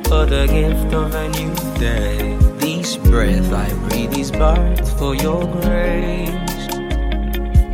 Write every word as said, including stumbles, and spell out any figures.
for the gift of a new day. This breath I breathe is birth for your grace.